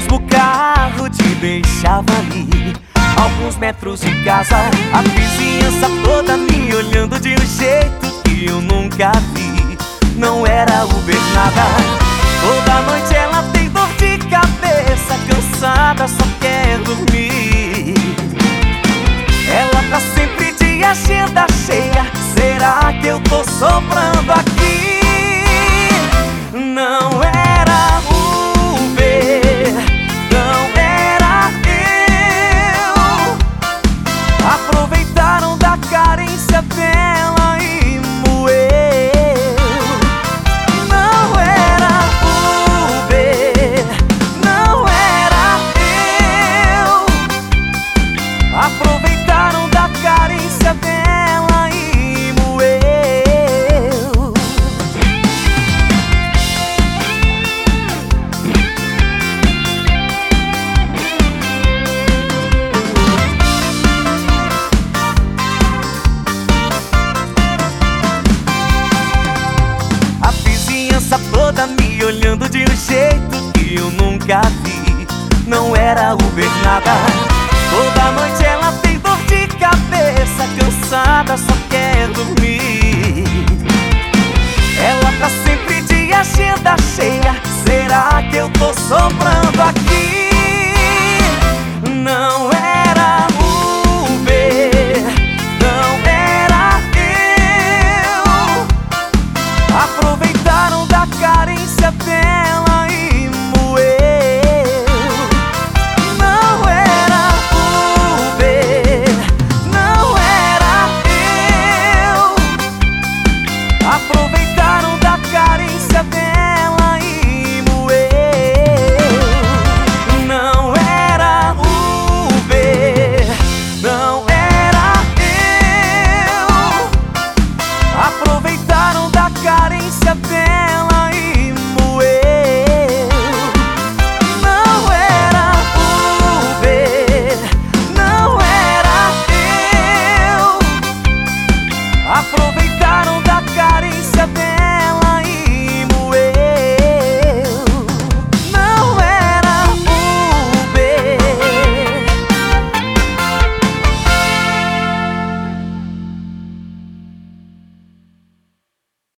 mesmo carro te deixava ali, alguns metros de casa. A vizinhança toda me olhando de um jeito que eu nunca vi. Não era Uber nada. Toda noite ela tem dor de cabeça, cansada, só quer dormir. Ela tá sempre de agenda cheia. Será que eu tô sobrando aqui? Não era Uber, não era eu. Aproveitaram da carência dela e moeu. Não era Uber, não era eu. Aproveitaram da carência dela e moeu. A vizinhança toda me olhando de um jeito que eu nunca vi. Não era Uber nada. Toda noite ela tem dor de cabeça, cansada, só quer dormir. Ela tá sempre de agenda cheia. Será que eu tô sobrando aqui? Não